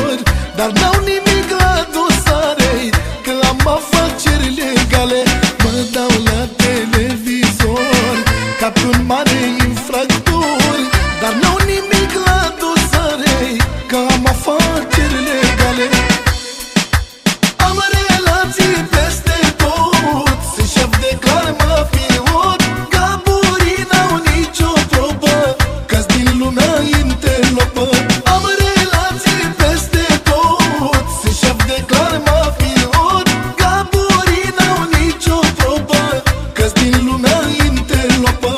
procurori, dar n-au nimic la dosare, că am afaceri legale. Mă dau la televizor ca pe un mare infractor, dar n-au nimic la dosare, că am afaceri legale. Am relații peste tot, sunt șef de clan mafiot, gaburii n-au nicio probă, că-s din lumea interlopă. Am relații peste tot, sunt șef de clan mafiot, gaburii n-au nicio probă, că-s din lumea interlopă.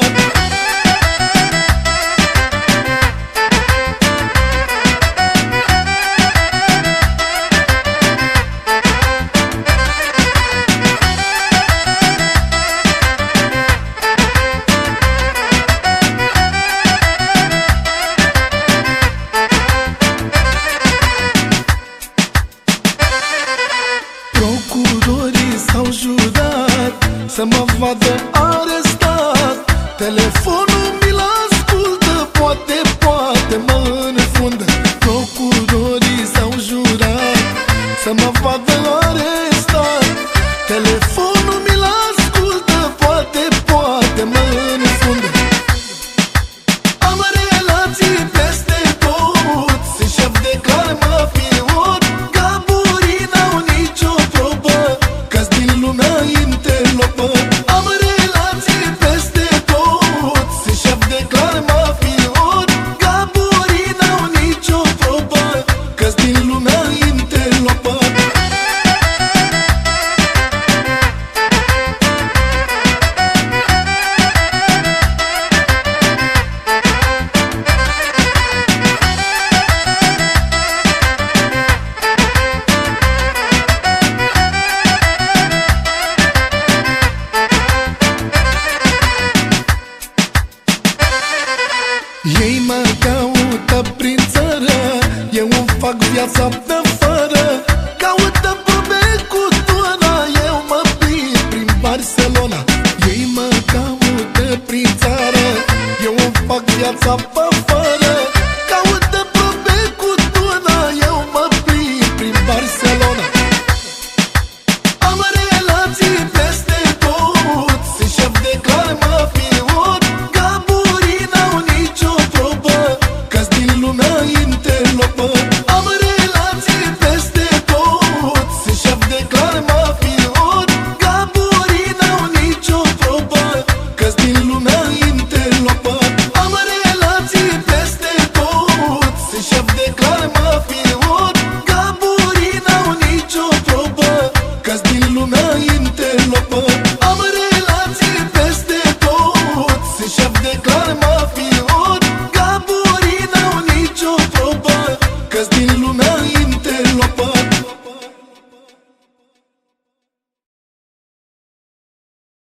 Procurorii s-au jurat să mă vadă arestat, telefonul mi-l ascultă, poate mă înfundă. Procurorii s-au jurat să mă vadă arestat, telefonul mi-l ascultă, poate mă înfundă. Am relații peste tot, sunt șef de clan mafiot, gaburii n-au nicio probă, că-s din lumea interlopă. Am relații peste tot, sunt șef de clan mafiot, gaburii n-au nicio probă, că-s din lumea interlopă. Ei mă caută prin țară, eu îmi fac viața pe fără. Caută probe cu tona, eu mă plimb prin Barcelona. Ei mă caută prin țară, eu îmi fac viața pe fără. Caută probe cu tona, eu mă plimb prin Barcelona. Am relații peste tot, sunt șef de clan mafiot, gaburii n-au nicio probă, că-s din lumea interlopă. Am relații peste tot, sunt șef de clan mafiot, gaburii n-au nicio probă, că-s din lumea interlopă. Am relații peste tot, sunt șef de clan mafiot, gaburii n-au nicio probă, că-s din lumea interlopă. Am relații peste tot, sunt șef de clan mafiot, gaburii n-au nicio probă, că-s din lumea interlopă.